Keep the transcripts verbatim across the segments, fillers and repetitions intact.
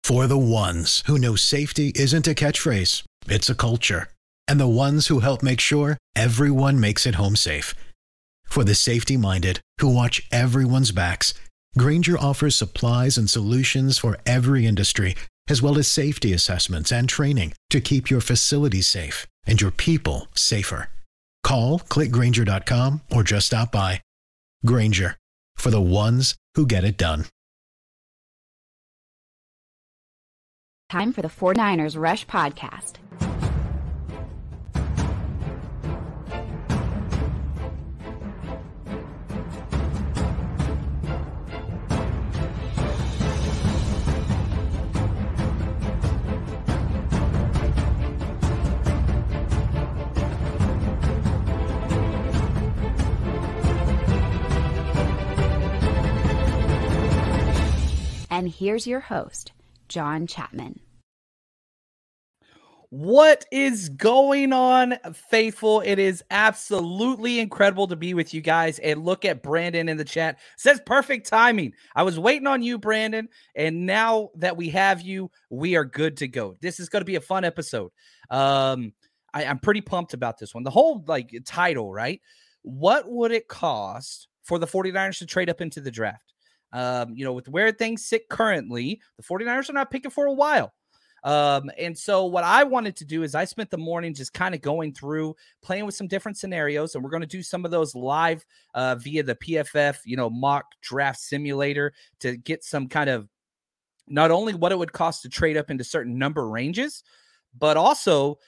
For the ones who know safety isn't a catchphrase, it's a culture. And the ones who help make sure everyone makes it home safe. For the safety-minded who watch everyone's backs, Grainger offers supplies and solutions for every industry, as well as safety assessments and training to keep your facilities safe and your people safer. Call, click Grainger dot com, or just stop by. Grainger, for the ones who get it done. Time for the forty-niners Rush Podcast. And here's your host, John Chapman. What is going on, faithful? It is absolutely incredible to be with you guys. And look at Brandon in the chat. Says perfect timing. I was waiting on you, Brandon. And now that we have you, we are good to go. This is going to be a fun episode. Um, I, I'm pretty pumped about this one. The whole like title, right? What would it cost for the forty-niners to trade up into the draft? Um, you know, with where things sit currently, the forty-niners are not picking for a while. Um, and so what I wanted to do is I spent the morning just kind of going through, playing with some different scenarios, and we're going to do some of those live uh, via the P F F, you know, mock draft simulator to get some kind of not only what it would cost to trade up into certain number ranges, but also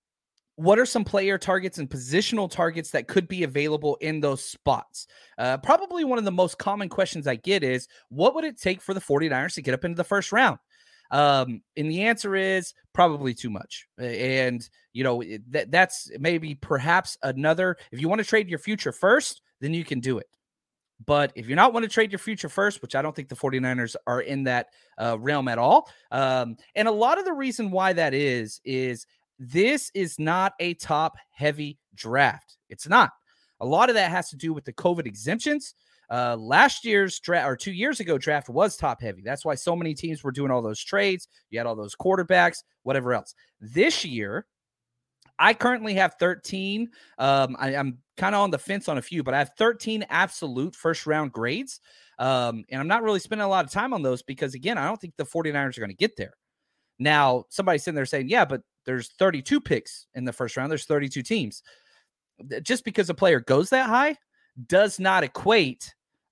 what are some player targets and positional targets that could be available in those spots? Uh, probably one of the most common questions I get is, what would it take for the forty-niners to get up into the first round? Um, and the answer is probably too much. And, you know, that that's maybe perhaps another, if you want to trade your future first, then you can do it. But if you're not want to trade your future first, which I don't think the forty-niners are in that uh, realm at all. Um, and a lot of the reason why that is, is this is not a top heavy draft. It's not. A lot of that has to do with the COVID exemptions. Uh, last year's draft or two years ago draft was top heavy. That's why so many teams were doing all those trades. You had all those quarterbacks, whatever else. This year, I currently have thirteen. Um, I, I'm kind of on the fence on a few, but I have thirteen absolute first round grades. Um, and I'm not really spending a lot of time on those because, again, I don't think the forty-niners are going to get there. Now, somebody's sitting there saying, yeah, but there's thirty-two picks in the first round. There's thirty-two teams. Just because a player goes that high does not equate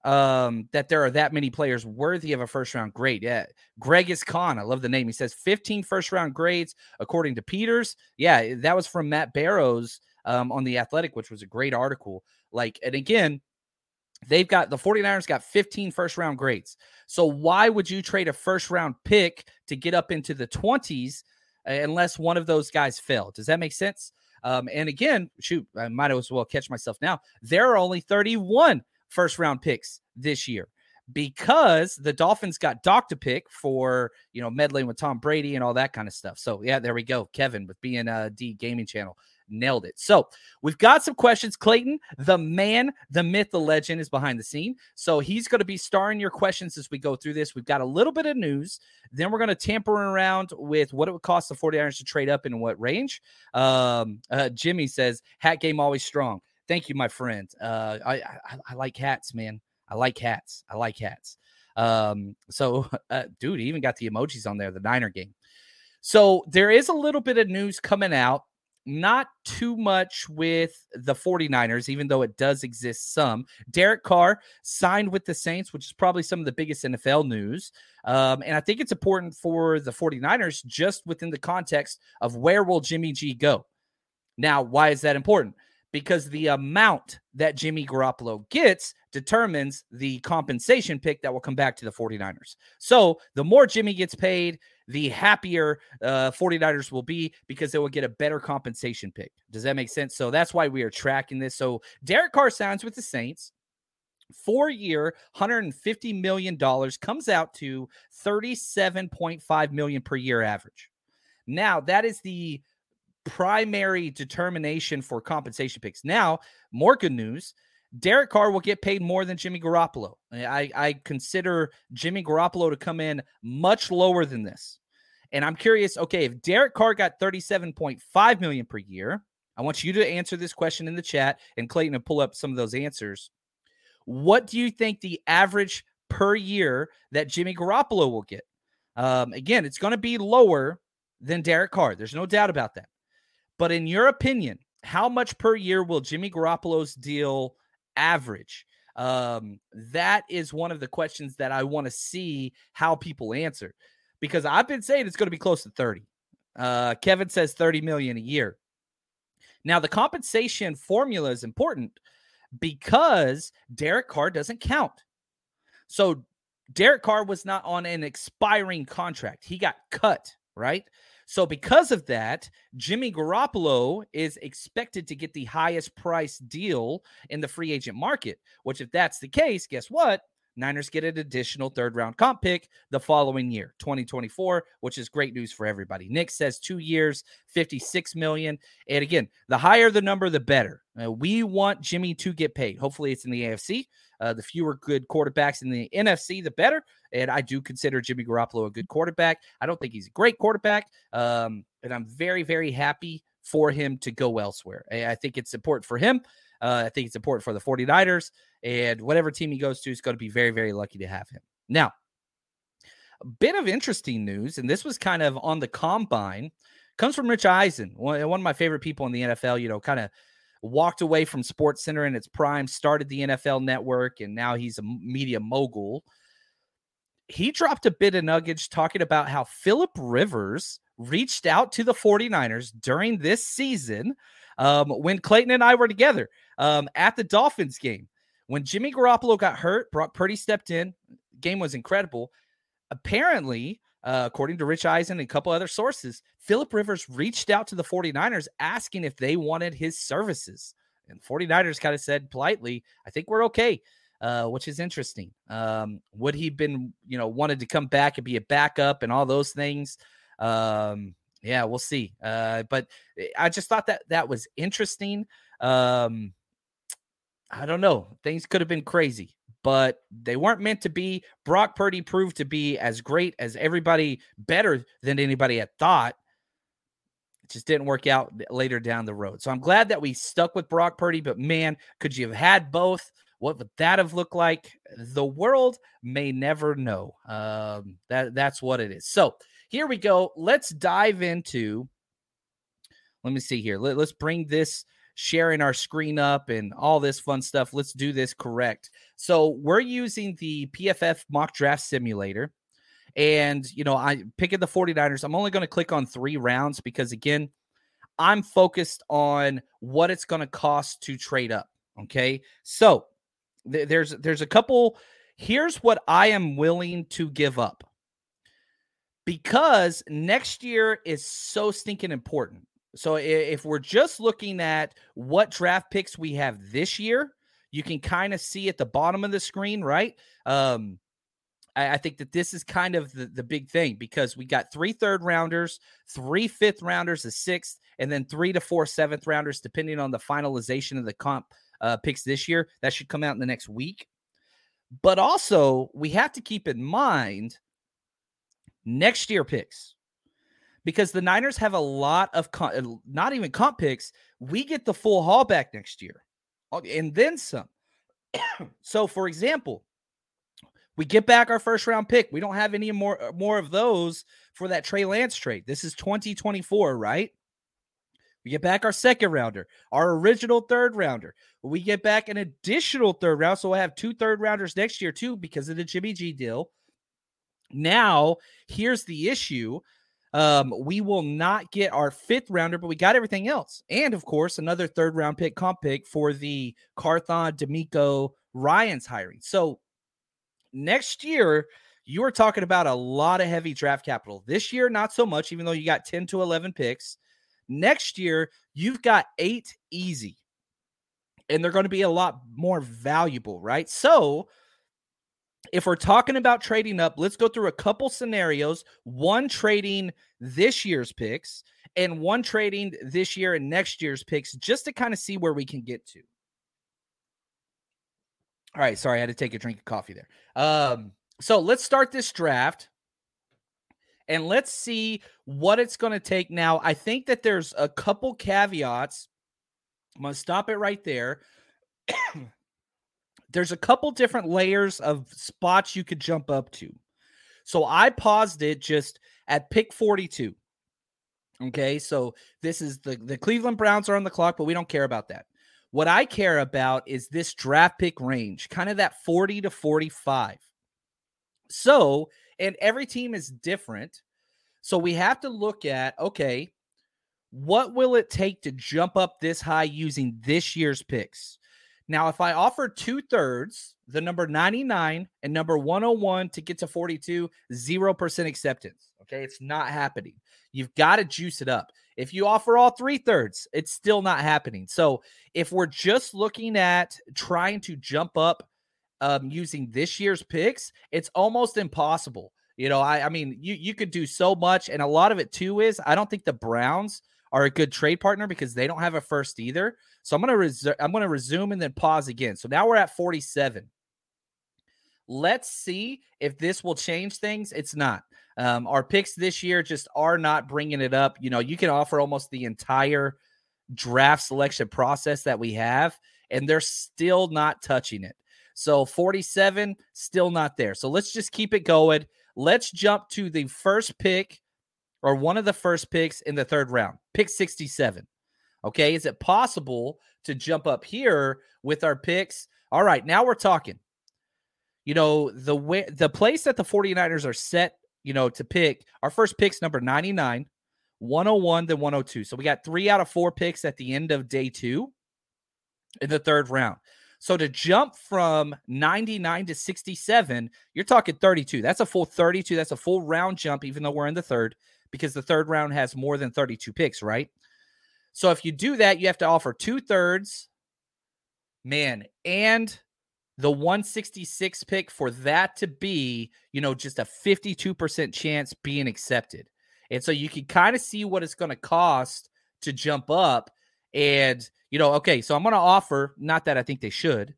um, that there are that many players worthy of a first-round grade. Yeah, Greg is Khan. I love the name. He says fifteen first-round grades, according to Peters. Yeah, that was from Matt Barrows um, on The Athletic, which was a great article. Like, and again, they've got, the forty-niners got fifteen first-round grades. So why would you trade a first-round pick to get up into the twenties unless one of those guys fell? Does that make sense? Um, and again, shoot, I might as well catch myself now. There are only thirty-one first round picks this year because the Dolphins got Doc to pick for, you know, meddling with Tom Brady and all that kind of stuff. So yeah, there we go. Kevin with B N D Gaming Channel nailed it. So we've got some questions. Clayton, the man, the myth, the legend is behind the scene. So he's going to be starring your questions as we go through this. We've got a little bit of news. Then we're going to tamper around with what it would cost the forty-niners to trade up in what range. Um, uh, Jimmy says, hat game always strong. Thank you, my friend. Uh, I, I, I like hats, man. I like hats. I like hats. Um, so, uh, dude, he even got the emojis on there, the Niner game. So there is a little bit of news coming out. Not too much with the forty-niners, even though it does exist some. Derek Carr signed with the Saints, which is probably some of the biggest N F L news. Um, and I think it's important for the forty-niners just within the context of where will Jimmy G go. Now, why is that important? Because the amount that Jimmy Garoppolo gets determines the compensation pick that will come back to the forty-niners. So the more Jimmy gets paid, the happier uh, forty-niners will be because they will get a better compensation pick. Does that make sense? So that's why we are tracking this. So Derek Carr signs with the Saints. Four-year, one hundred fifty million dollars comes out to thirty-seven point five million dollars per year average. Now, that is the primary determination for compensation picks. Now, more good news. Derek Carr will get paid more than Jimmy Garoppolo. I, I consider Jimmy Garoppolo to come in much lower than this. And I'm curious, okay, if Derek Carr got thirty-seven point five million dollars per year, I want you to answer this question in the chat, and Clayton will pull up some of those answers. What do you think the average per year that Jimmy Garoppolo will get? Um, again, it's going to be lower than Derek Carr. There's no doubt about that. But in your opinion, how much per year will Jimmy Garoppolo's deal average? Um, that is one of the questions that I want to see how people answer, because I've been saying it's going to be close to thirty. Uh, Kevin says thirty million dollars a year. Now, the compensation formula is important because Derek Carr doesn't count. So Derek Carr was not on an expiring contract. He got cut, right? So because of that, Jimmy Garoppolo is expected to get the highest price deal in the free agent market, which if that's the case, guess what? Niners get an additional third round comp pick the following year, twenty twenty-four, which is great news for everybody. Nick says two years, fifty-six million dollars. And again, the higher the number, the better. Uh, we want Jimmy to get paid. Hopefully it's in the A F C. Uh, the fewer good quarterbacks in the N F C, the better. And I do consider Jimmy Garoppolo a good quarterback. I don't think he's a great quarterback. Um, and I'm very, very happy for him to go elsewhere. I think it's important for him. Uh, I think it's important for the 49ers, and whatever team he goes to is going to be very, very lucky to have him. Now, a bit of interesting news, and this was kind of on the combine, comes from Rich Eisen, one, one of my favorite people in the N F L, you know, kind of walked away from SportsCenter in its prime, started the N F L Network, and now he's a media mogul. He dropped a bit of nuggets talking about how Phillip Rivers reached out to the 49ers during this season um, when Clayton and I were together um, at the Dolphins game. When Jimmy Garoppolo got hurt, Brock Purdy stepped in. Game was incredible. Apparently, uh, according to Rich Eisen and a couple other sources, Phillip Rivers reached out to the 49ers asking if they wanted his services. And 49ers kind of said politely, I think we're okay. Uh, which is interesting. Um, would he been, you know, wanted to come back and be a backup and all those things? Um, yeah, we'll see. Uh, but I just thought that that was interesting. Um, I don't know. Things could have been crazy, but they weren't meant to be. Brock Purdy proved to be as great as everybody, better than anybody had thought. It just didn't work out later down the road. So I'm glad that we stuck with Brock Purdy, but man, could you have had both? What would that have looked like? The world may never know. Um, that, that's what it is. So here we go. Let's dive into, let me see here. Let, let's bring this sharing our screen up and all this fun stuff. Let's do this correct. So we're using the P F F mock draft simulator. And, you know, I picking the 49ers. I'm only going to click on three rounds because, again, I'm focused on what it's going to cost to trade up. Okay. So th- there's, there's a couple. Here's what I am willing to give up, because next year is so stinking important. So if we're just looking at what draft picks we have this year, you can kind of see at the bottom of the screen, right? Um, I, I think that this is kind of the, the big thing, because we got three third rounders, three fifth rounders, a sixth, and then three to four seventh rounders, depending on the finalization of the comp uh, picks this year. That should come out in the next week. But also, we have to keep in mind next year picks, because the Niners have a lot of comp, not even comp picks. We get the full haul back next year and then some. So, for example, we get back our first round pick. We don't have any more, more of those for that Trey Lance trade. This is twenty twenty-four, right? We get back our second rounder, our original third rounder. We get back an additional third round. So we'll have two third rounders next year too, because of the Jimmy G deal. Now, here's the issue. Um, we will not get our fifth rounder, but we got everything else. And of course, another third round pick, comp pick for the Carthon, D'Amico, Ryans hiring. So next year, you are talking about a lot of heavy draft capital. This year, not so much, even though you got ten to eleven picks. Next year, you've got eight easy, and they're going to be a lot more valuable, right? So if we're talking about trading up, let's go through a couple scenarios. One trading this year's picks and one trading this year and next year's picks, just to kind of see where we can get to. All right. Sorry, I had to take a drink of coffee there. Um, so let's start this draft. And let's see what it's going to take now. I think that there's a couple caveats. I'm going to stop it right there. There's a couple different layers of spots you could jump up to. So I paused it just at pick forty-two. Okay, so this is the, the Cleveland Browns are on the clock, but we don't care about that. What I care about is this draft pick range, kind of that forty to forty-five. So, and every team is different. So we have to look at, okay, what will it take to jump up this high using this year's picks? Now, if I offer two thirds, the number ninety-nine and number one oh one to get to forty-two, zero percent acceptance. Okay, it's not happening. You've got to juice it up. If you offer all three thirds, it's still not happening. So if we're just looking at trying to jump up um, using this year's picks, it's almost impossible. You know, I, I mean, you, you could do so much. And a lot of it too is I don't think the Browns are a good trade partner because they don't have a first either. So I'm going to resume, I'm going to resume and then pause again. So now we're at forty-seven. Let's see if this will change things. It's not. Um, our picks this year just are not bringing it up. You know, you can offer almost the entire draft selection process that we have, and they're still not touching it. So forty-seven, still not there. So let's just keep it going. Let's jump to the first pick or one of the first picks in the third round, pick sixty-seven. Okay, is it possible to jump up here with our picks? All right, now we're talking. You know, the way the place that the 49ers are set, you know, to pick, our first pick's number ninety-nine, one oh one, then one oh two. So we got three out of four picks at the end of day two in the third round. So to jump from ninety-nine to sixty-seven, you're talking thirty-two. That's a full thirty-two. That's a full round jump, even though we're in the third, because the third round has more than thirty-two picks, right? So if you do that, you have to offer two thirds, man, and the one sixty-six pick for that to be, you know, just a fifty-two percent chance being accepted. And so you can kind of see what it's going to cost to jump up. And, you know, okay, so I'm going to offer, not that I think they should,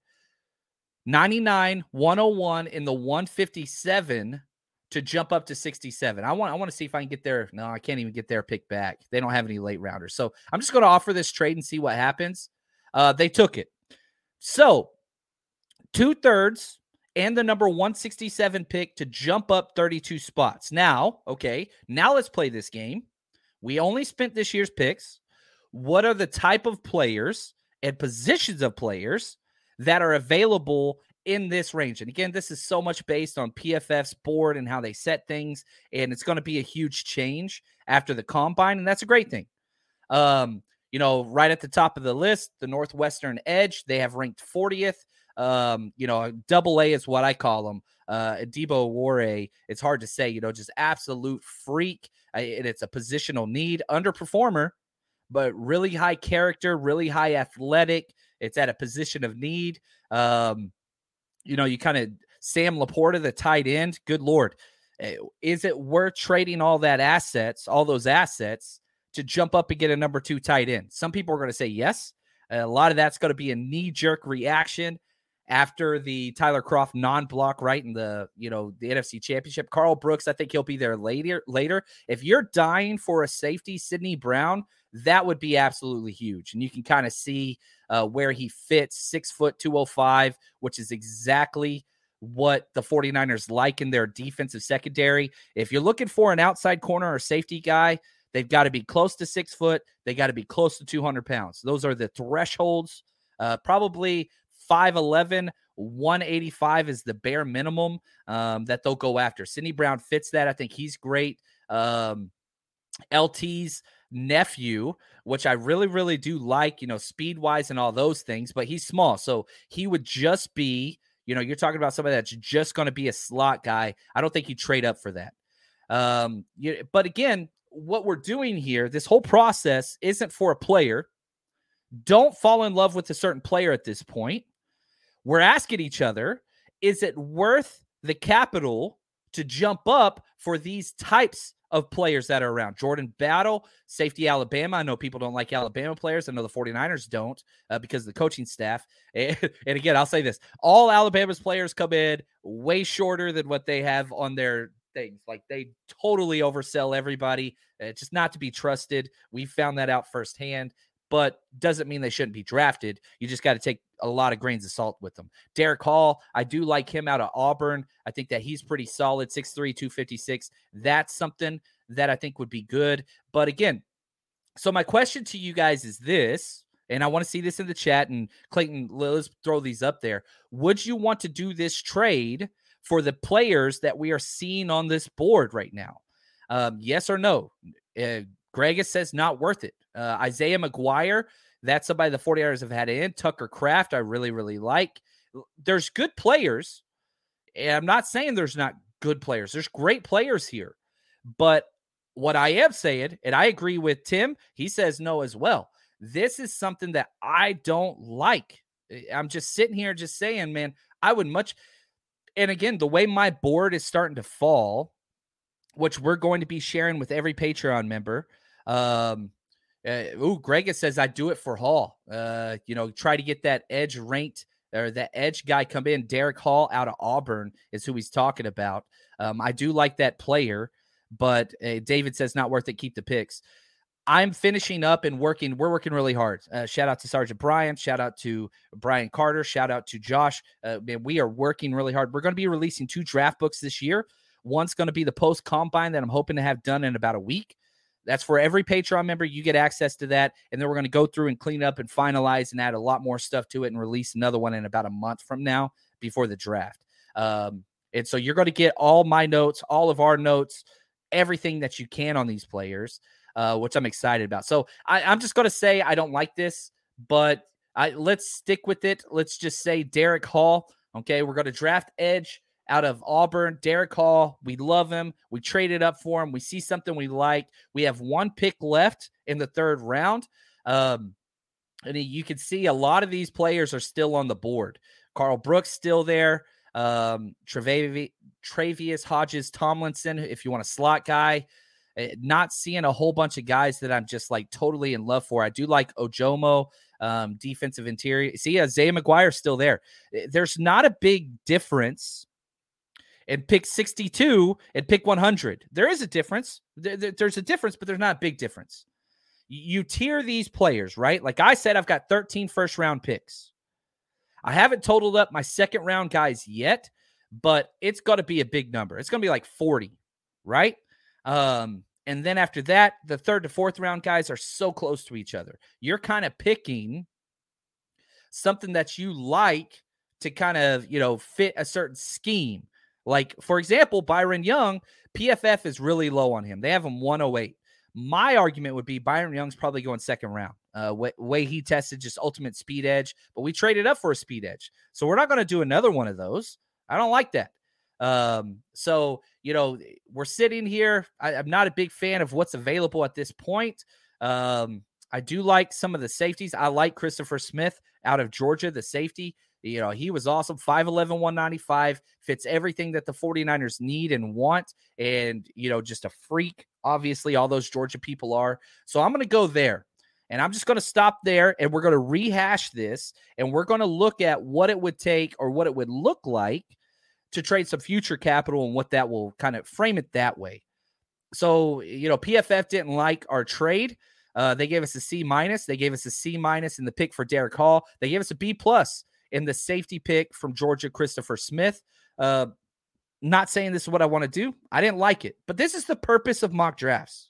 ninety-nine, one oh one, in the one fifty-seven to jump up to sixty-seven. I want I want to see if I can get their, no, I can't even get their pick back. They don't have any late rounders. So I'm just going to offer this trade and see what happens. Uh, they took it. So two thirds and the number one sixty-seven pick to jump up thirty-two spots. Now, okay, now let's play this game. We only spent this year's picks. What are the type of players and positions of players that are available in this range? And again, this is so much based on P F F's board and how they set things, and it's going to be a huge change after the combine, and that's a great thing. Um, you know, right at the top of the list, the Northwestern Edge, they have ranked fortieth. Um, you know, double A is what I call them. Uh, Debo Ware, it's hard to say, you know, just absolute freak. Uh, and it's a positional need, underperformer, but really high character, really high athletic. It's at a position of need. Um, you know, you kind of Sam Laporta, the tight end. Good Lord. Is it worth trading all that assets, all those assets to jump up and get a number two tight end? Some people are going to say yes. A lot of that's going to be a knee-jerk reaction after the Tyler Kroft non-block right in the, you know, the N F C Championship. Carl Brooks, I think he'll be there later. Later, if you're dying for a safety, Sidney Brown, that would be absolutely huge. And you can kind of see uh, where he fits, six foot, two oh five, which is exactly what the 49ers like in their defensive secondary. If you're looking for an outside corner or safety guy, they've got to be close to six foot. They got to be close to two hundred pounds. Those are the thresholds. Uh, probably five eleven, one eighty-five is the bare minimum um, that they'll go after. Sidney Brown fits that. I think he's great. Um, L T's nephew, which I really, really do like, you know, speed-wise and all those things, but he's small. So he would just be, you know, you're talking about somebody that's just going to be a slot guy. I don't think you trade up for that. Um, you, but again, what we're doing here, this whole process isn't for a player. Don't fall in love with a certain player at this point. We're asking each other, is it worth the capital to jump up for these types of players that are around? Jordan Battle, safety Alabama. I know people don't like Alabama players. I know the 49ers don't uh, because of the coaching staff. And, and again, I'll say this. All Alabama's players come in way shorter than what they have on their things. Like they totally oversell everybody. It's just not to be trusted. We found that out firsthand, but doesn't mean they shouldn't be drafted. You just got to take a lot of grains of salt with them. Derek Hall, I do like him out of Auburn. I think that he's pretty solid, six three, two fifty-six. That's something that I think would be good. But again, so my question to you guys is this, and I want to see this in the chat, and Clayton, let's throw these up there. Would you want to do this trade for the players that we are seeing on this board right now? Um, yes or no? Uh, Gregus says not worth it. Uh, Isaiah McGuire, that's somebody the forty-niners have had in. Tucker Kraft, I really, really like. There's good players, and I'm not saying there's not good players. There's great players here. But what I am saying, and I agree with Tim, he says no as well. This is something that I don't like. I'm just sitting here just saying, man, I would much – and again, the way my board is starting to fall, which we're going to be sharing with every Patreon member. Um, uh, ooh, Greg says I do it for Hall. Uh, you know, try to get that edge ranked or that edge guy come in. Derek Hall out of Auburn is who he's talking about. Um, I do like that player, but uh, David says not worth it. Keep the picks. I'm finishing up and working. We're working really hard. Uh, shout out to Sergeant Brian. Shout out to Brian Carter. Shout out to Josh. Uh, man, we are working really hard. We're going to be releasing two draft books this year. One's going to be the post combine that I'm hoping to have done in about a week. That's for every Patreon member. You get access to that. And then we're going to go through and clean up and finalize and add a lot more stuff to it and release another one in about a month from now before the draft. Um, and so you're going to get all my notes, all of our notes, everything that you can on these players. Uh, which I'm excited about. So I, I'm just going to say I don't like this, but I, let's stick with it. Let's just say Derek Hall. Okay, we're going to draft edge out of Auburn. Derek Hall, we love him. We traded up for him. We see something we like. We have one pick left in the third round. Um, and you can see a lot of these players are still on the board. Carl Brooks still there. Um, Trev- Travius Hodges Tomlinson, if you want a slot guy. Not seeing a whole bunch of guys that I'm just like totally in love for. I do like Ojomo, um, defensive interior. See, Isaiah McGuire still there. There's not a big difference in pick sixty-two and pick one hundred. There is a difference. There, there, there's a difference, but there's not a big difference. You tier these players, right? Like I said, I've got thirteen first round picks. I haven't totaled up my second round guys yet, but it's got to be a big number. It's going to be like forty, right? Um, and then after that, the third to fourth round guys are so close to each other. You're kind of picking something that you like to kind of, you know, fit a certain scheme. Like, for example, Byron Young, P F F is really low on him. They have him one oh eight. My argument would be Byron Young's probably going second round. Uh, way, way he tested just ultimate speed edge, but we traded up for a speed edge. So we're not going to do another one of those. I don't like that. Um, so, you know, we're sitting here. I, I'm not a big fan of what's available at this point. Um, I do like some of the safeties. I like Christopher Smith out of Georgia, the safety. You know, he was awesome. five eleven, one ninety-five, fits everything that the forty-niners need and want. And, you know, just a freak. Obviously, all those Georgia people are. So I'm going to go there. And I'm just going to stop there, and we're going to rehash this, and we're going to look at what it would take or what it would look like to trade some future capital and what that will kind of frame it that way. So, you know, P F F didn't like our trade. Uh, they gave us a C minus. They gave us a C minus in the pick for Derek Hall. They gave us a B plus in the safety pick from Georgia, Christopher Smith. Uh, not saying this is what I want to do. I didn't like it, but this is the purpose of mock drafts.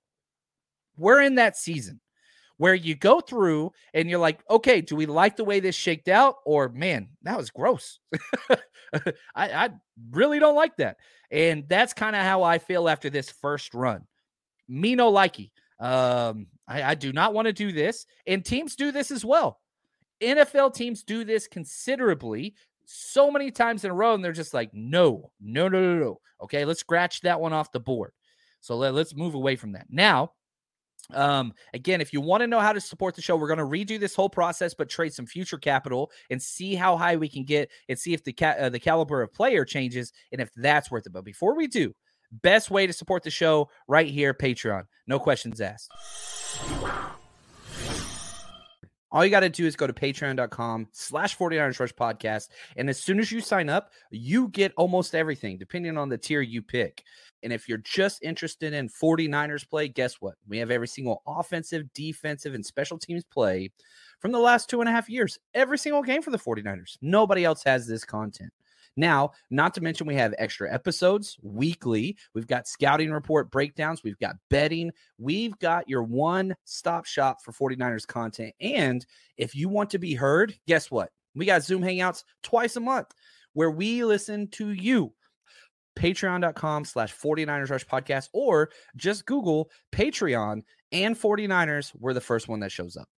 We're in that season where you go through and you're like, okay, do we like the way this shaked out? Or, man, that was gross. I, I really don't like that. And that's kind of how I feel after this first run. Me no likey. Um, I, I do not want to do this. And teams do this as well. N F L teams do this considerably so many times in a row. And they're just like, no, no, no, no, no. Okay, let's scratch that one off the board. So let, let's move away from that. Now, Um, again, if you want to know how to support the show, we're going to redo this whole process, but trade some future capital and see how high we can get and see if the ca- uh, the caliber of player changes and if that's worth it. But before we do, best way to support the show right here, Patreon. No questions asked. All you got to do is go to patreon.com slash 49ers Rush podcast. And as soon as you sign up, you get almost everything, depending on the tier you pick. And if you're just interested in 49ers play, guess what? We have every single offensive, defensive, and special teams play from the last two and a half years. Every single game for the 49ers. Nobody else has this content. Now, not to mention we have extra episodes weekly. We've got scouting report breakdowns. We've got betting. We've got your one-stop shop for 49ers content. And if you want to be heard, guess what? We got Zoom Hangouts twice a month where we listen to you. Patreon.com slash 49ers Rush podcast, or just Google Patreon and 49ers. We're the first one that shows up.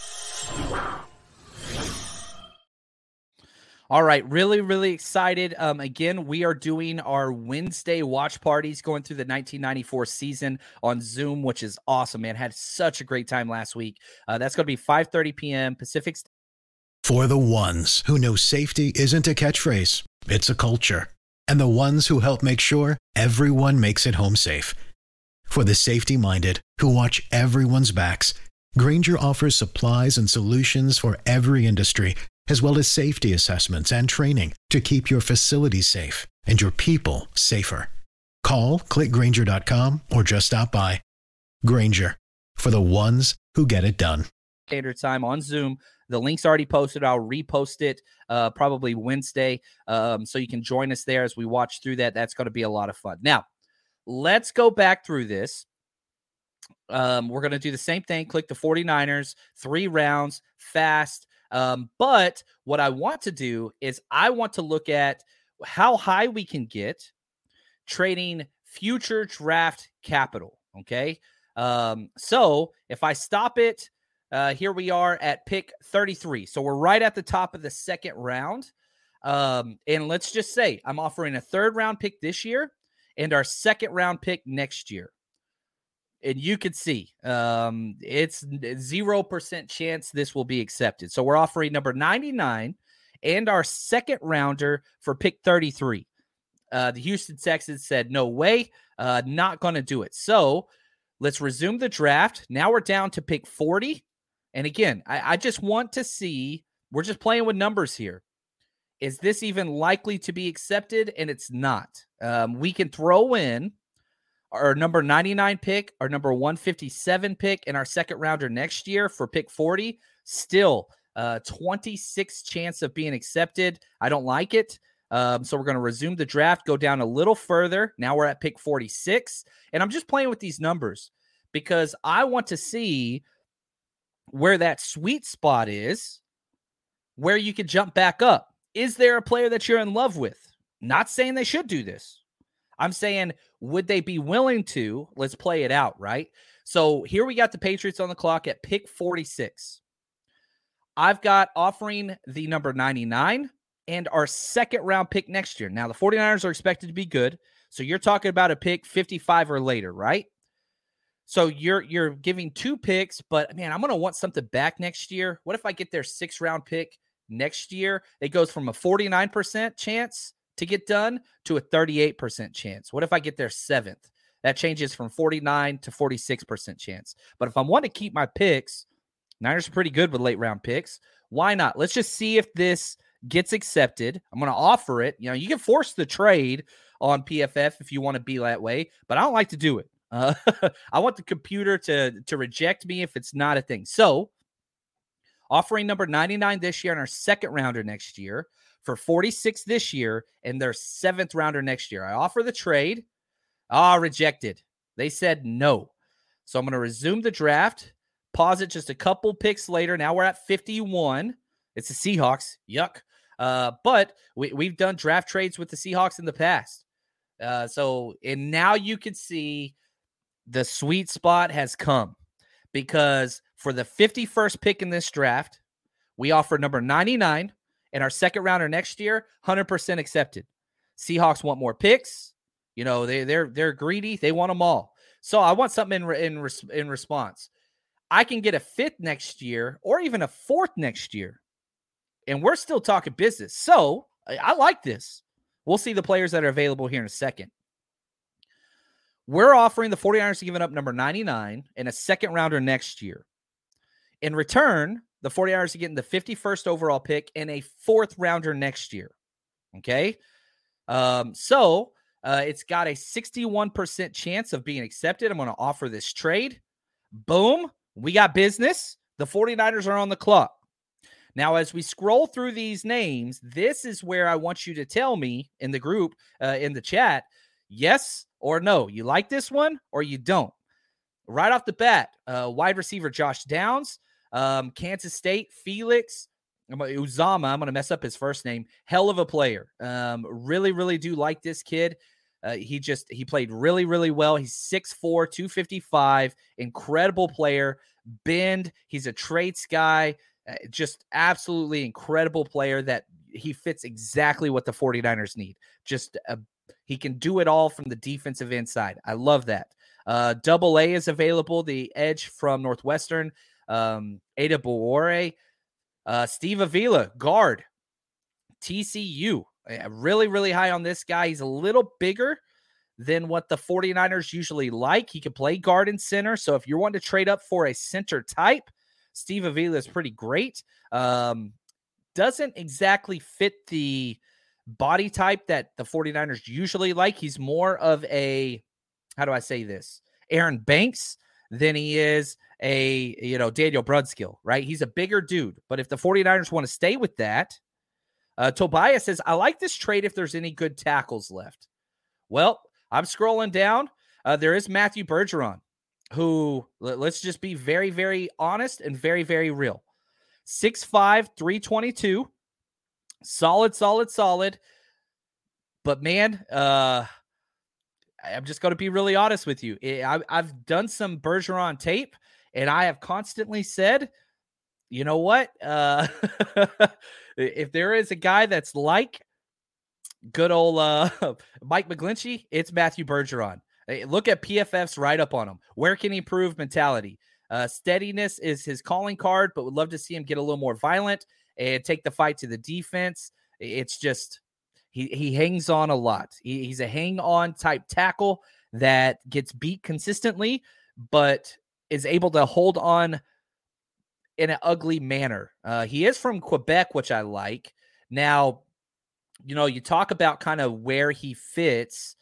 All right, really, really excited. Um, again, we are doing our Wednesday watch parties going through the nineteen ninety-four season on Zoom, which is awesome, man. Had such a great time last week. Uh, that's going to be five thirty p.m. Pacific. For the ones who know safety isn't a catchphrase, it's a culture. And the ones who help make sure everyone makes it home safe. For the safety-minded who watch everyone's backs, Grainger offers supplies and solutions for every industry, as well as safety assessments and training to keep your facilities safe and your people safer. Call, click Grainger dot com, or just stop by. Grainger, for the ones who get it done. Standard time on Zoom. The link's already posted. I'll repost it uh, probably Wednesday, um, so you can join us there as we watch through that. That's going to be a lot of fun. Now, let's go back through this. Um, we're going to do the same thing. Click the 49ers, three rounds, fast. Um, but what I want to do is I want to look at how high we can get trading future draft capital. Okay. Um, so if I stop it, uh, here we are at pick thirty-three. So we're right at the top of the second round. Um, and let's just say I'm offering a third round pick this year and our second round pick next year. And you can see um, it's zero percent chance this will be accepted. So we're offering number ninety-nine and our second rounder for pick thirty-three. Uh, the Houston Texans said, no way, uh, not going to do it. So let's resume the draft. Now we're down to pick forty. And again, I, I just want to see, we're just playing with numbers here. Is this even likely to be accepted? And it's not. Um, we can throw in our number ninety-nine pick, our number one fifty-seven pick, and our second rounder next year for pick forty. Still, uh, twenty-six chance of being accepted. I don't like it. Um, so we're going to resume the draft, go down a little further. Now we're at pick forty-six. And I'm just playing with these numbers because I want to see where that sweet spot is, where you can jump back up. Is there a player that you're in love with? Not saying they should do this. I'm saying, would they be willing to? Let's play it out, right? So here we got the Patriots on the clock at pick forty-six. I've got offering the number ninety-nine and our second round pick next year. Now, the 49ers are expected to be good. So you're talking about a pick fifty-five or later, right? So you're you're giving two picks, but man, I'm going to want something back next year. What if I get their sixth round pick next year? It goes from a forty-nine percent chance to get done to a thirty-eight percent chance. What if I get their seventh? That changes from forty-nine to forty-six percent chance. But if I want to keep my picks, Niners are pretty good with late round picks. Why not? Let's just see if this gets accepted. I'm going to offer it. You know, you can force the trade on P F F if you want to be that way, but I don't like to do it. Uh, I want the computer to, to reject me if it's not a thing. So offering number ninety-nine this year and our second rounder next year for forty-six this year and their seventh rounder next year. I offer the trade. Ah, rejected. They said no. So I'm going to resume the draft, pause it just a couple picks later. Now we're at fifty-one. It's the Seahawks. Yuck. Uh, but we, we've done draft trades with the Seahawks in the past. Uh, so, and now you can see the sweet spot has come because for the fifty-first pick in this draft, we offer number ninety-nine and our second rounder next year, one hundred percent accepted. Seahawks want more picks. You know, they, they're they're greedy. They want them all. So I want something in, in, in response. I can get a fifth next year or even a fourth next year. And we're still talking business. So I, I like this. We'll see the players that are available here in a second. We're offering the 49ers giving up number ninety-nine and a second rounder next year. In return, the 49ers are getting the fifty-first overall pick and a fourth rounder next year. Okay. Um, so uh, it's got a sixty-one percent chance of being accepted. I'm going to offer this trade. Boom. We got business. The 49ers are on the clock. Now, as we scroll through these names, this is where I want you to tell me in the group, uh, in the chat, yes or no. You like this one or you don't? Right off the bat, uh, wide receiver Josh Downs, um, Kansas State, Felix Uzama. I'm going to mess up his first name. Hell of a player. Um, really, really do like this kid. Uh, he just, he played really, really well. He's six four, two fifty-five, incredible player. Bend. He's a traits guy. Uh, just absolutely incredible player that he fits exactly what the 49ers need. Just a, he can do it all from the defensive inside. I love that. Uh, Double A is available. The edge from Northwestern. Um, Ada Bawore. Uh, Steve Avila, guard. T C U. Really, really high on this guy. He's a little bigger than what the 49ers usually like. He can play guard and center. So if you're wanting to trade up for a center type, Steve Avila is pretty great. Um, doesn't exactly fit the body type that the 49ers usually like. He's more of a, how do I say this? Aaron Banks than he is a, you know, Daniel Brunskill, right? He's a bigger dude. But if the 49ers want to stay with that, uh, Tobias says, I like this trade if there's any good tackles left. Well, I'm scrolling down. Uh, there is Matthew Bergeron, who, let's just be very, very honest and very, very real. six five, three twenty-two. Solid, solid, solid. But, man, uh, I'm just going to be really honest with you. I, I've done some Bergeron tape, and I have constantly said, you know what? Uh, if there is a guy that's like good old uh, Mike McGlinchey, it's Matthew Bergeron. Look at P F F's write-up on him. Where can he improve mentality? Uh, steadiness is his calling card, but would love to see him get a little more violent and take the fight to the defense. It's just he he hangs on a lot. He, he's a hang-on type tackle that gets beat consistently, but is able to hold on in an ugly manner. Uh, he is from Quebec, which I like. Now, you know, you talk about kind of where he fits.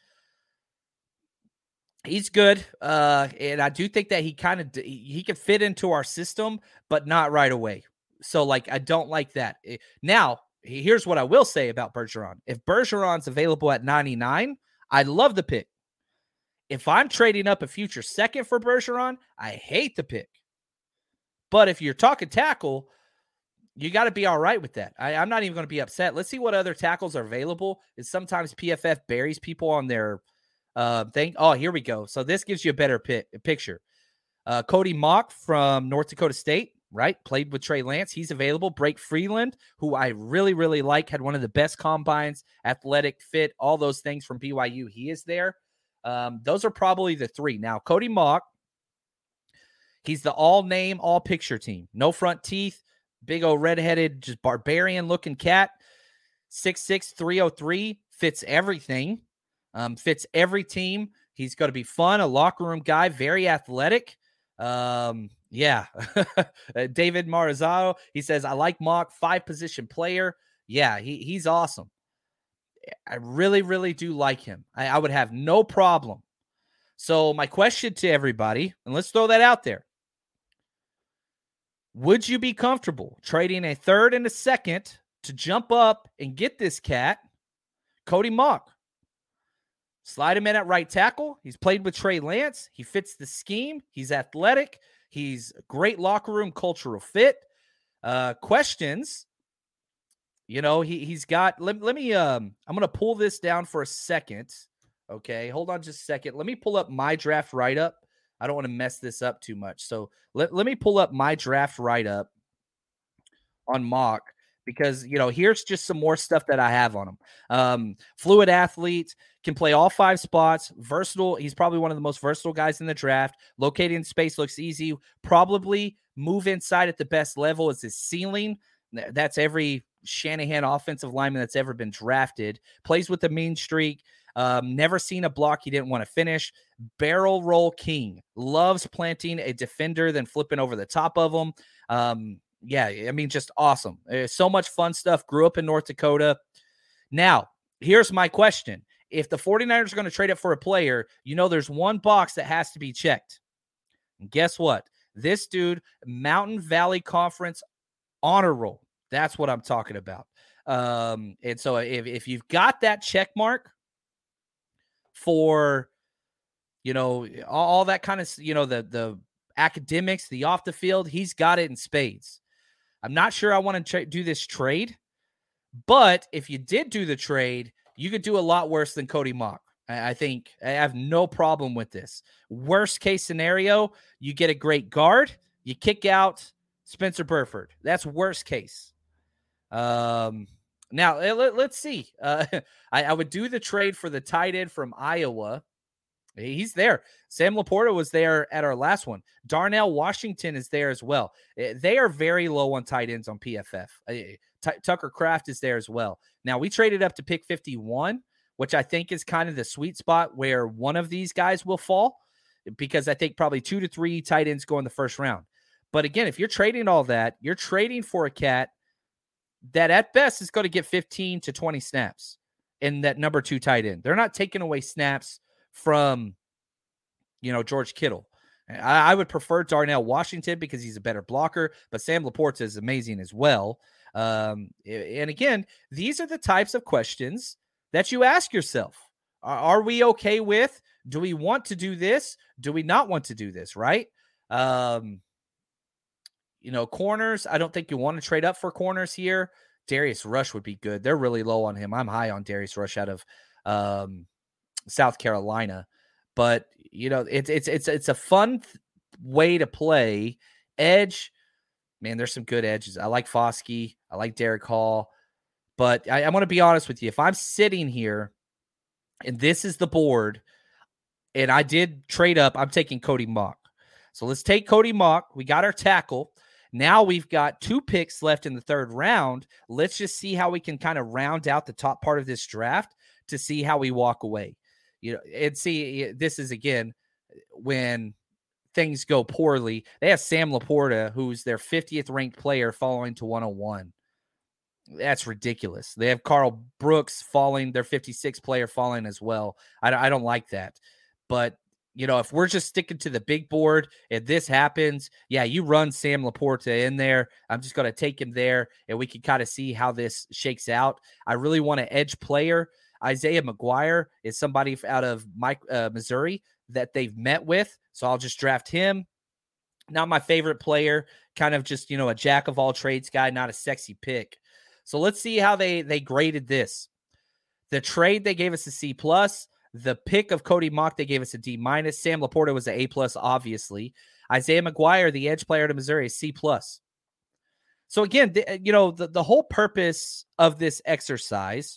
He's good, uh, and I do think that he kind of he could fit into our system, but not right away. So, like, I don't like that. Now, here's what I will say about Bergeron. If Bergeron's available at ninety-nine, I love the pick. If I'm trading up a future second for Bergeron, I hate the pick. But if you're talking tackle, you got to be all right with that. I, I'm not even going to be upset. Let's see what other tackles are available. Is sometimes P F F buries people on their uh, thing. Oh, here we go. So this gives you a better pi- picture. Uh, Cody Mock from North Dakota State, right? Played with Trey Lance. He's available. Blake Freeland, who I really, really like, had one of the best combines, athletic, fit, all those things from B Y U. He is there. Um, those are probably the three. Now, Cody Mock, he's the all-name, all-picture team. No front teeth, big old redheaded, just barbarian-looking cat. six six, three oh three, fits everything. Um, fits every team. He's going to be fun, a locker room guy, very athletic. Um, yeah. David Marizano, he says, I like Mock, five-position player. Yeah, he, he's awesome. I really, really do like him. I, I would have no problem. So my question to everybody, and let's throw that out there. Would you be comfortable trading a third and a second to jump up and get this cat, Cody Mock? Slide him in at right tackle. He's played with Trey Lance. He fits the scheme. He's athletic. He's a great locker room cultural fit. Uh, questions. You know, he, he's got, let, let me, um, I'm going to pull this down for a second. Okay. Hold on just a second. Let me pull up my draft write-up. I don't want to mess this up too much. So let, let me pull up my draft write-up on Mock, because, you know, here's just some more stuff that I have on him. Um, fluid athlete, can play all five spots, versatile. He's probably one of the most versatile guys in the draft. Located in space, looks easy. Probably move inside at the best level is his ceiling. That's every Shanahan offensive lineman that's ever been drafted. Plays with a mean streak. Um, never seen a block he didn't want to finish. Barrel roll king. Loves planting a defender, then flipping over the top of him. Um, Yeah, I mean, just awesome. Uh, so much fun stuff. Grew up in North Dakota. Now, here's my question. If the 49ers are going to trade up for a player, you know there's one box that has to be checked. And guess what? This dude, Mountain Valley Conference honor roll. That's what I'm talking about. Um, and so if, if you've got that check mark for, you know, all, all that kind of, you know, the, the academics, the off the field, he's got it in spades. I'm not sure I want to tra- do this trade, but if you did do the trade, you could do a lot worse than Cody Mauch. I, I think I have no problem with this. Worst case scenario, you get a great guard, you kick out Spencer Burford. That's worst case. Um, now let, let's see. Uh, I, I would do the trade for the tight end from Iowa. He's there. Sam Laporta was there at our last one. Darnell Washington is there as well. They are very low on tight ends on P F F. T- Tucker Kraft is there as well. Now, we traded up to pick fifty-one, which I think is kind of the sweet spot where one of these guys will fall, because I think probably two to three tight ends go in the first round. But again, if you're trading all that, you're trading for a cat that at best is going to get fifteen to twenty snaps in that number two tight end. They're not taking away snaps from, you know, George Kittle. I, I would prefer Darnell Washington because he's a better blocker, but Sam Laporta is amazing as well. Um, and again, these are the types of questions that you ask yourself. Are, are we okay with? Do we want to do this? Do we not want to do this? Right? Um, you know, corners, I don't think you want to trade up for corners here. Darius Rush would be good. They're really low on him. I'm high on Darius Rush out of um, South Carolina, but you know, it's it's it's it's a fun th- way to play edge. Man, there's some good edges. I like Foskey. I like Derek Hall, but I, I want to be honest with you. If I'm sitting here and this is the board, and I did trade up, I'm taking Cody Mauch. So let's take Cody Mauch. We got our tackle. Now we've got two picks left in the third round. Let's just see how we can kind of round out the top part of this draft to see how we walk away. You know, and see, this is again when things go poorly. They have Sam Laporta, who's their fiftieth ranked player, falling to one oh one. That's ridiculous. They have Carl Brooks falling, their fifty-sixth player falling as well. I, I don't like that. But, you know, if we're just sticking to the big board and this happens, yeah, you run Sam Laporta in there. I'm just going to take him there, and we can kind of see how this shakes out. I really want an edge player. Isaiah McGuire is somebody out of Mike, uh, Missouri that they've met with, so I'll just draft him. Not my favorite player, kind of just, you know, a jack of all trades guy, not a sexy pick. So let's see how they they graded this. The trade, they gave us a C plus. The pick of Cody Mauch, they gave us a D minus. Sam Laporta was an A plus, obviously. Isaiah McGuire, the edge player to Missouri, is C plus. So again, the, you know, the, the whole purpose of this exercise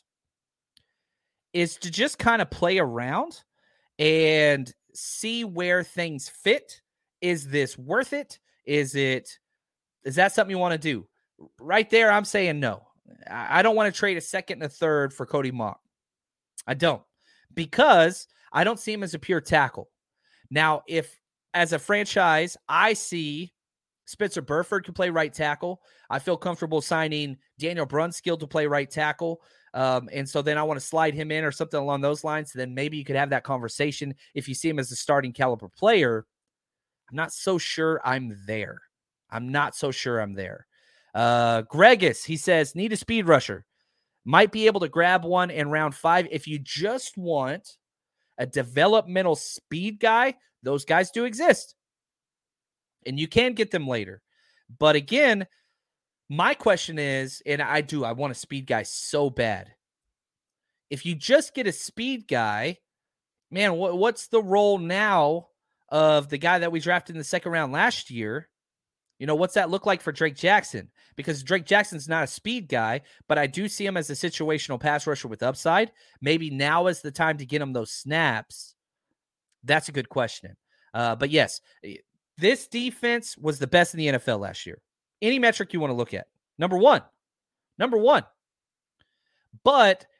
is to just kind of play around and see where things fit. Is this worth it? Is it, is that something you want to do? Right there, I'm saying no. I don't want to trade a second and a third for Cody Mauch. I don't, because I don't see him as a pure tackle. Now, if as a franchise, I see Spencer Burford can play right tackle, I feel comfortable signing Daniel Brunskill to play right tackle. Um, and so then I want to slide him in or something along those lines. Then maybe you could have that conversation if you see him as a starting caliber player. I'm not so sure I'm there. I'm not so sure I'm there. Uh, Gregus, he says, need a speed rusher. Might be able to grab one in round five. If you just want a developmental speed guy, those guys do exist. And you can get them later. But again, my question is, and I do, I want a speed guy so bad. If you just get a speed guy, man, what, what's the role now of the guy that we drafted in the second round last year? You know, what's that look like for Drake Jackson? Because Drake Jackson's not a speed guy, but I do see him as a situational pass rusher with upside. Maybe now is the time to get him those snaps. That's a good question. Uh, but yes, this defense was the best in the N F L last year. Any metric you want to look at. Number one. Number one. But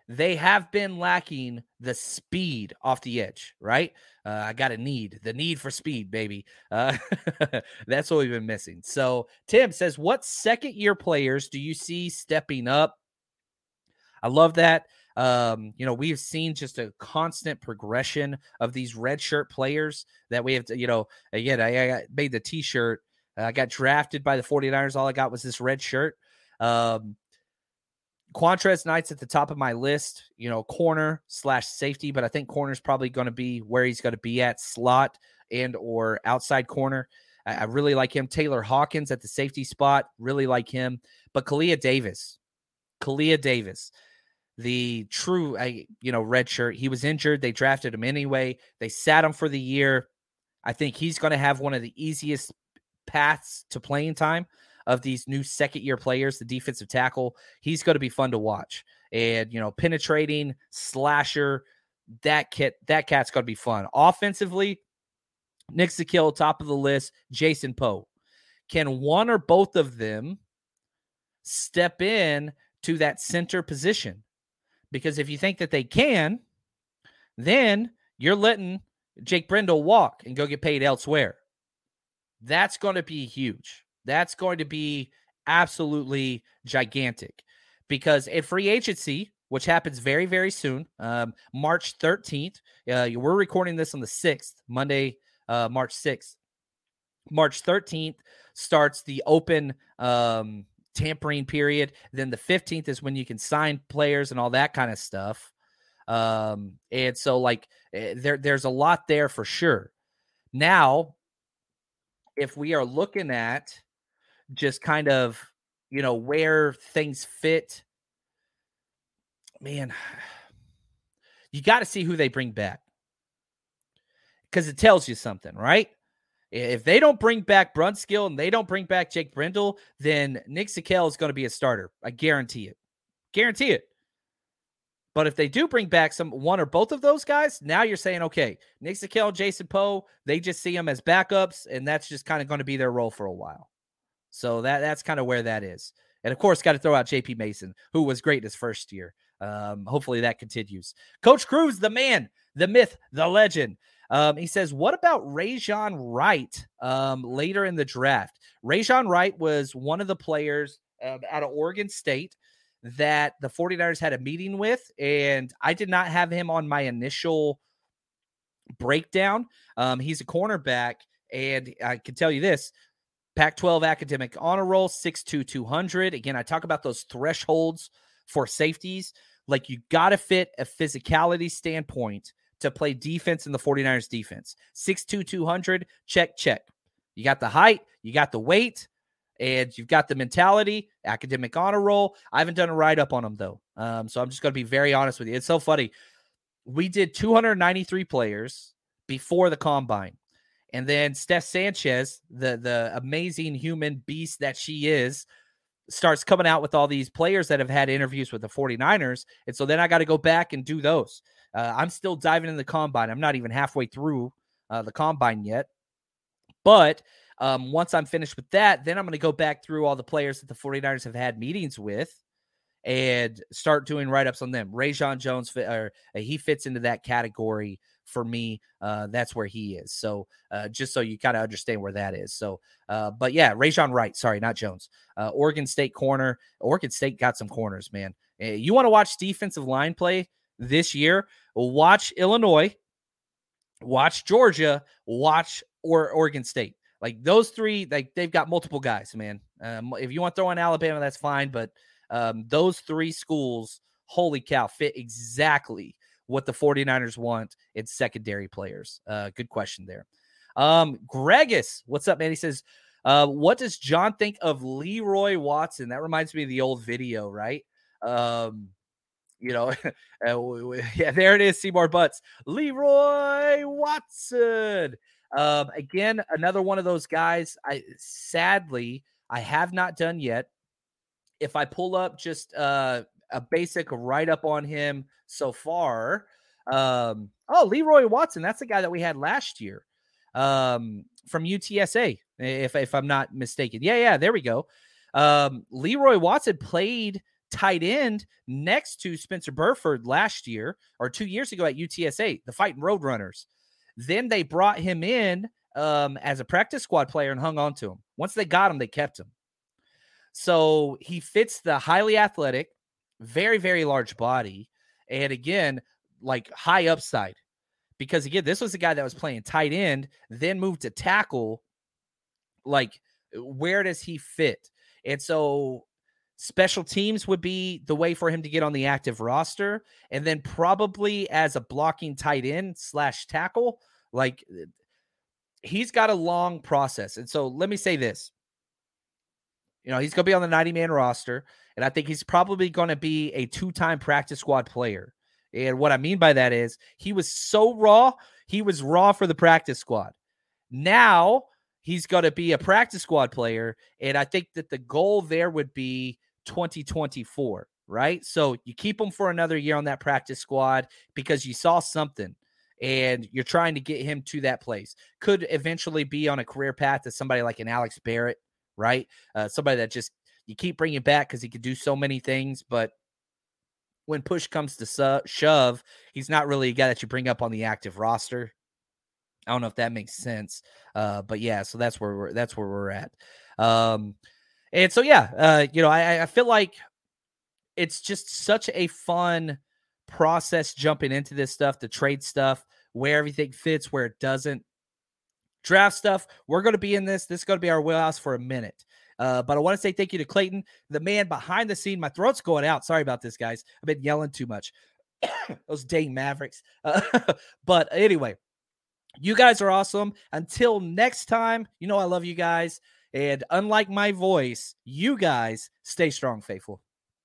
they have been lacking the speed off the edge, right? Uh, I got a need, the need for speed, baby. Uh, that's what we've been missing. So Tim says, what second year players do you see stepping up? I love that. Um, you know, we've seen just a constant progression of these redshirt players that we have to, you know, again, I, I made the t-shirt. I got drafted by the 49ers. All I got was this red shirt. Um, Quantrez Knight's at the top of my list, you know, corner slash safety, but I think corner is probably going to be where he's going to be at, slot and or outside corner. I, I really like him. Taylor Hawkins at the safety spot, really like him. But Kalia Davis, Kalia Davis, the true, uh, you know, red shirt, he was injured. They drafted him anyway. They sat him for the year. I think he's going to have one of the easiest paths to playing time of these new second year players, the defensive tackle. He's going to be fun to watch. And, you know, penetrating, slasher, that kit, that cat's going to be fun. Offensively, Nick Zakill, top of the list, Jason Poe. Can one or both of them step in to that center position? Because if you think that they can, then you're letting Jake Brendel walk and go get paid elsewhere. That's going to be huge. That's going to be absolutely gigantic, because at free agency, which happens very, very soon, um, March thirteenth, uh, we're recording this on the sixth, Monday, uh, March sixth. March thirteenth starts the open um, tampering period. Then the fifteenth is when you can sign players and all that kind of stuff. Um, and so, like, there, there's a lot there for sure. Now, if we are looking at just kind of, you know, where things fit, man, you got to see who they bring back, because it tells you something, right? If they don't bring back Brunskill and they don't bring back Jake Brendel, then Nick Zakill is going to be a starter. I guarantee it. Guarantee it. But if they do bring back some one or both of those guys, now you're saying, okay, Nick Zakill, Jason Poe, they just see them as backups, and that's just kind of going to be their role for a while. So that that's kind of where that is. And, of course, got to throw out J P Mason, who was great his first year. Um, hopefully that continues. Coach Cruz, the man, the myth, the legend. Um, he says, what about Rajon Wright um, later in the draft? Rajon Wright was one of the players uh, out of Oregon State that the 49ers had a meeting with, and I did not have him on my initial breakdown. Um, he's a cornerback, and I can tell you this, Pac twelve academic honor roll, six two, two hundred. Again, I talk about those thresholds for safeties. Like, you got to fit a physicality standpoint to play defense in the 49ers defense. six two, two hundred, check, check. You got the height, you got the weight, and you've got the mentality, academic honor roll. I haven't done a write-up on them, though. Um, so I'm just going to be very honest with you. It's so funny. We did two hundred ninety-three players before the combine. And then Steph Sanchez, the, the amazing human beast that she is, starts coming out with all these players that have had interviews with the 49ers. And so then I got to go back and do those. Uh, I'm still diving in the combine. I'm not even halfway through uh, the combine yet. But um, once I'm finished with that, then I'm going to go back through all the players that the 49ers have had meetings with and start doing write-ups on them. Rajon Jones, or, uh, he fits into that category for me. Uh, that's where he is. So uh, just so you kind of understand where that is. So, uh, but yeah, Rajon Wright, sorry, not Jones. Uh, Oregon State corner. Oregon State got some corners, man. Uh, you want to watch defensive line play this year? Watch Illinois, watch Georgia, watch or Oregon State. Like, those three, like, they've got multiple guys, man. Um, if you want to throw in Alabama, that's fine. But um, those three schools, holy cow, fit exactly what the 49ers want in secondary players. Uh, good question there. Um, Gregus, what's up, man? He says, uh, what does John think of Leroy Watson? That reminds me of the old video, right? Um, you know, uh, yeah, there it is. Seymour Butts, Leroy Watson. Um, again, another one of those guys. I sadly, I have not done yet. If I pull up just uh, a basic write-up on him so far, um, oh, Leroy Watson, that's the guy that we had last year um, from U T S A, if if I'm not mistaken. Yeah, yeah, there we go. Um, Leroy Watson played tight end next to Spencer Burford last year or two years ago at U T S A, the Fighting Roadrunners. Then they brought him in um, as a practice squad player and hung on to him. Once they got him, they kept him. So he fits the highly athletic, very, very large body. And again, like high upside. Because again, this was a guy that was playing tight end, then moved to tackle. Like, where does he fit? And so special teams would be the way for him to get on the active roster. And then probably as a blocking tight end slash tackle, like he's got a long process. And so let me say this. You know, he's going to be on the ninety-man roster, and I think he's probably going to be a two-time practice squad player. And what I mean by that is he was so raw, he was raw for the practice squad. Now he's going to be a practice squad player, and I think that the goal there would be twenty twenty-four, right? So you keep him for another year on that practice squad because you saw something, and you're trying to get him to that place. Could eventually be on a career path to somebody like an Alex Barrett, right? Uh, somebody that just you keep bringing back because he could do so many things, but when push comes to su- shove, he's not really a guy that you bring up on the active roster. I don't know if that makes sense, uh, but yeah, so that's where we're that's where we're at. Um, and so yeah, uh, you know, I, I feel like it's just such a fun process jumping into this stuff, the trade stuff, where everything fits, where it doesn't. Draft stuff, we're going to be in this. This is going to be our wheelhouse for a minute. Uh, but I want to say thank you to Clayton, the man behind the scene. My throat's going out. Sorry about this, guys. I've been yelling too much. Those dang Mavericks. Uh, but anyway, you guys are awesome. Until next time, you know I love you guys. And unlike my voice, you guys stay strong, faithful.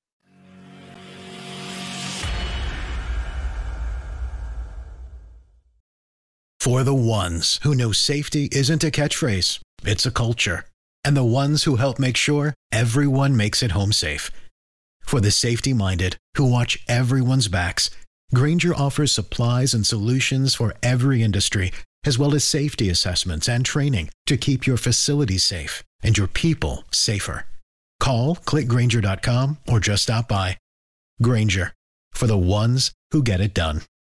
For the ones who know safety isn't a catchphrase, it's a culture. And the ones who help make sure everyone makes it home safe. For the safety-minded who watch everyone's backs, Grainger offers supplies and solutions for every industry, as well as safety assessments and training to keep your facilities safe and your people safer. Call, click Grainger dot com, or just stop by. Grainger, for the ones who get it done.